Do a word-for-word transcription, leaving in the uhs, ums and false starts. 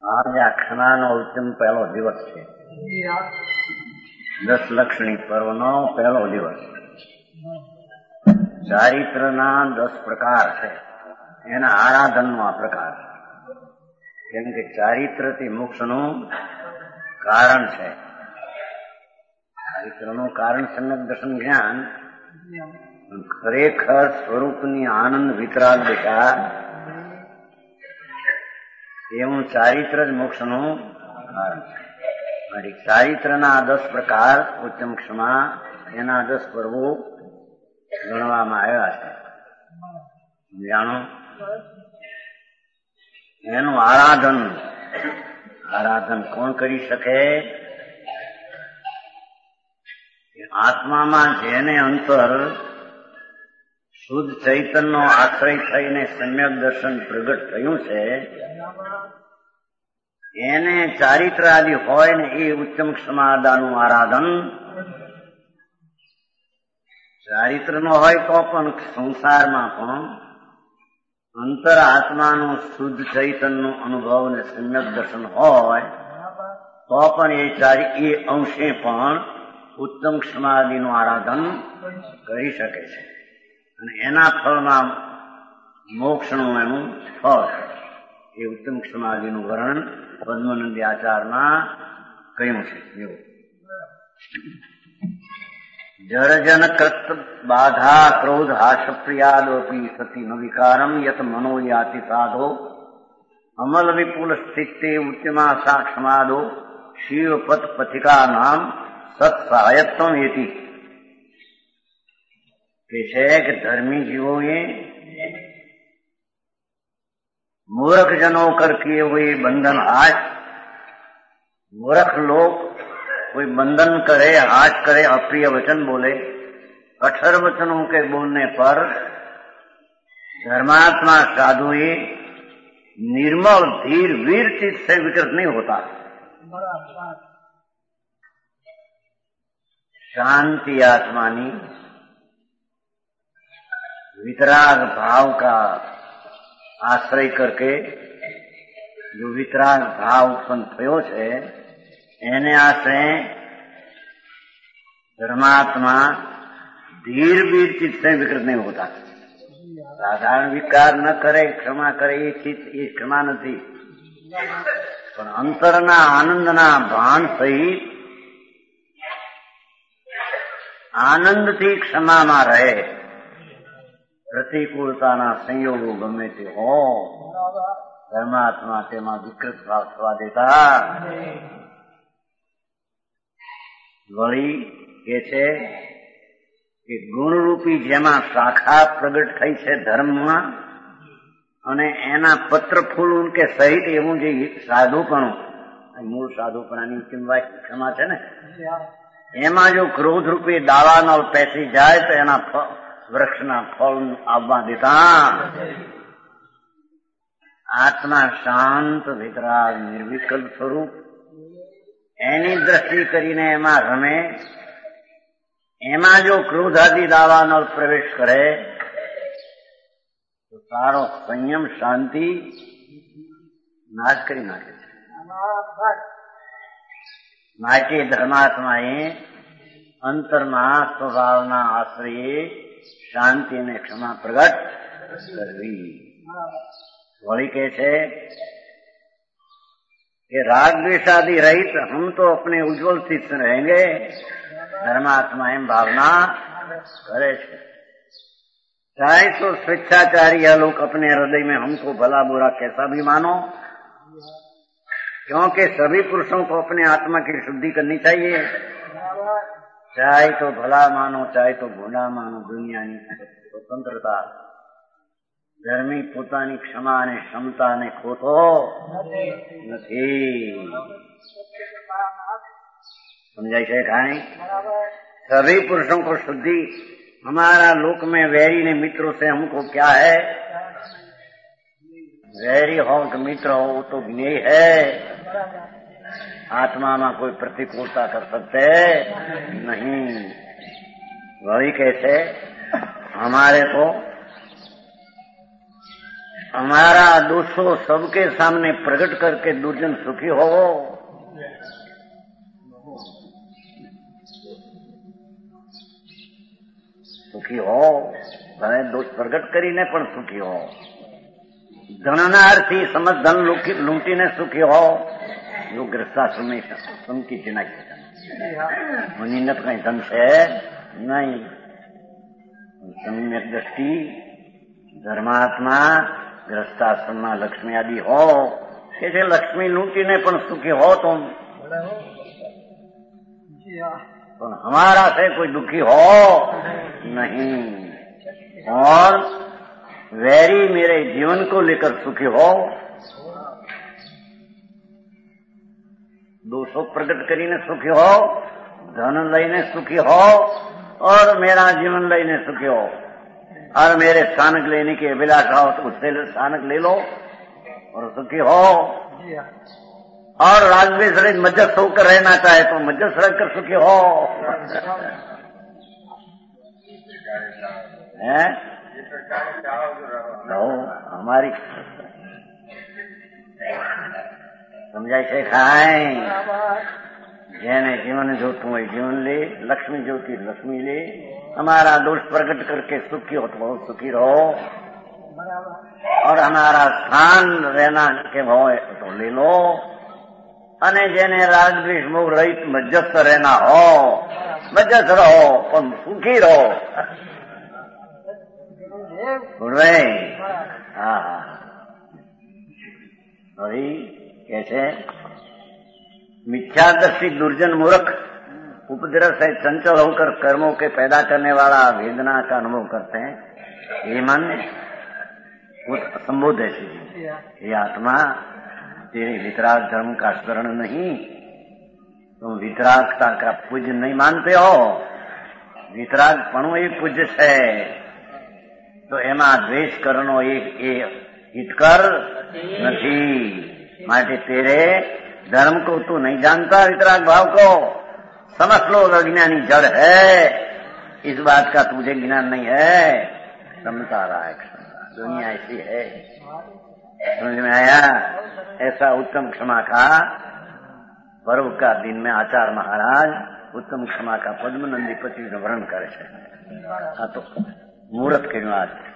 आज આ ખનાનો ઉત્તમ પહેલો દિવસ છે. દસ લક્ષણી પર્વનો પહેલો દિવસ. ચારિત્રના દસ પ્રકાર છે, એના આરાધનનો આ પ્રકાર છે. કેમ કે ચારિત્રથી મોક્ષનું કારણ છે. ચારિત્રનું કારણ સમ્યક દર્શન જ્ઞાન, ખરેખર સ્વરૂપની આનંદ વિતરાગ દિશા એવું ચારિત્ર જ મોક્ષનું કારણ છે. ચારિત્રના દસ પ્રકાર ઉત્તમ ક્ષમા એના દસ પર્વો ગણવામાં આવ્યા છે. જાણો એનું આરાધન આરાધન કોણ કરી શકે? આત્મામાં જેને અંતર શુદ્ધ ચૈતનનો આશ્રય થઈને સમ્યક દર્શન પ્રગટ થયું છે, એને ચારિત્ર આદિ હોય ને એ ઉત્તમ ક્ષમાદાનું આરાધન ચારિત્ર નો હોય તો પણ સંસારમાં પણ અંતર આત્માનું શુદ્ધ ચૈતનનો અનુભવ ને સમ્યક દર્શન હોય તો પણ એ ચારી એ અંશે પણ ઉત્તમ ક્ષમાદિનું આરાધન કરી શકે છે. અને એના ફળમાં મોક્ષનું એનું ફળ એ ઉત્તમ ક્ષમાદિનું વર્ણન પદ્મનંદી આચારમાં કહ્યું છે. એવું જરજન કૃત બાધા ક્રોધ હાસ્યપ્રિયાદોપી સતી ન વિકારમ યત મનોયાતિ સાધો અમલ વિપુલ સ્થિતે ઉત્તમા સાક્ષમાદો શિવપત પથિકા નામ સત્સહાયત્વમ એતિ. કે છે કે ધર્મી જીવોએ मूर्खजनों कर किए हुए बंधन आज, मूर्ख लोग कोई बंधन करे, आज करे, अप्रिय वचन बोले, कठोर वचनों के बोलने पर धर्मात्मा साधु ये निर्मल धीर वीर चित्त से विकृत नहीं होता. शांति आत्मानी वितराग भाव का आश्रय करके जो वितराग भाव उत्पन्न थयो छे एने आश्रय धर्मात्मा धीर वीर चित्त से विकृत नहीं होता. साधारण विकार न करे, क्षमा करे ये चित्त ये क्षमा नहीं, पण अंतरना आनंदना भान सहित आनंदथी क्षमामां रहे. પ્રતિકૂળતાના સંયોગો ગમે તે હો, પરમાત્મા તેમાં વિકૃત ભાવ થવા દેતા. વળી કે છે કે ગુણરૂપી જેમાં શાખા પ્રગટ થઈ છે ધર્મમાં, અને એના પત્ર ફૂલ કે સહિત એવું જે સાધુપણું, મૂળ સાધુપણાની ક્ષમા છે ને, એમાં જો ક્રોધ રૂપી દાવાનો પેસી જાય તો એના વૃક્ષના ફળ આવવા દેતા. આત્મા શાંત વિતરાગ નિર્વિકલ્પ સ્વરૂપ એની દ્રષ્ટિ કરીને એમાં રમે. એમાં જો ક્રોધાદિ દાવાનો પ્રવેશ કરે તો સારો સંયમ શાંતિ નાશ કરી નાખે છે. માટે ધર્માત્માએ અંતરમાં સ્વભાવના આશ્રયે શાંતિ અને क्षमा प्रगट करवी. वही के छे कि राग द्वेषादि रहित हम तो अपने उज्जवल स्थित से रहेंगे. धर्मात्मा एम भावना करे छे. चाहे तो स्वेच्छाचारी या लोग अपने हृदय में हमको भला बुरा कैसा भी मानो, क्योंकि सभी पुरुषों को अपने आत्मा की शुद्धि करनी चाहिए. चाहे तो भला मानो, चाहे तो भूला मानो, दुनियाની સ્વતંત્રતા. ધર્મી પોતાની ક્ષમા અને ક્ષમતાને ખોતો નથી. समझाई છે कहानी? सभी पुरुषों को शुद्धि. हमारा लोक में वैरी ने मित्रों से हमको क्या है? वैरी हो कि मित्र हो वो तो ज्ञेय है. आत्मा में कोई प्रतिकूलता कर सकते नहीं. वही कैसे हमारे को हमारा दोषो सबके सामने प्रकट करके दुर्जन सुखी हो। सुखी हो भले दोष प्रकट કરીને પણ સુખી હો। ધનનાર્થી સમજ ધન લૂંટીને સુખી હો। જો ગ્રસ્તાશ્રમ में समकी चिना मुनिनत कहीं धन है नहीं। सम्यक दृष्टि धर्मात्मा ग्रस्ताश्रम में लक्ष्मी आदि हो કે लक्ष्मी लूंटीने पण सुखी हो तुम। तो हमारा से कोई दुखी हो नहीं। और वैरी मेरे जीवन को लेकर सुखी हो। दोषो प्रकट કરીને सुखी हो, धन લઈને सुखी हो और मेरा जीवन લઈને सुखी हो। और मेरे स्थानक लेने की अभिलाषा हो तो उससे स्थानक ले लो और सुखी हो। और राजवेश रहित मध्यस्थ होकर रहना चाहे तो मध्यस्थ रहकर सुखी हो। हैं? तो हमारी समझाय છે ખાય જેને जीवन જોતું હોય जीवन ले, लक्ष्मी जोती लक्ष्मी ले। हमारा दोष प्रकट करके सुखी हो तो बहुत सुखी रहो। और हमारा स्थान रहना के हो तो ले लो। અને જેને રાગદ્વેષ મોહ રહિત મધ્યસ્થ રહેના હો મધ્યસ્થ રહો પણ સુખી રહો। હા હા वही कैसे मिथ्यादर्शी दुर्जन मूर्ख उपद्रव से चंचल होकर कर्मों के पैदा करने वाला वेदना का अनुभव करते हैं। ये मन संबोध है ये आत्मा तेरे वितराग धर्म का स्मरण नहीं। तुम वितरागता का पूज्य नहीं मानते हो। वितराग पणु ही पूज्य है। तो एमा द्वेष करनो एक हितकर नहीं। माटे तेरे धर्म को तू नहीं जानता। वितराग भाव को समझ लो अज्ञानी जड़ है। इस बात का तुझे ज्ञान नहीं है। समझता रहा है दुनिया ऐसी है। समझ में आया? ऐसा उत्तम क्षमा का पर्व का दिन में आचार्य महाराज उत्तम क्षमा का पद्म नंदी पति वर्णन करे। हाँ तो मुहूर्त के आज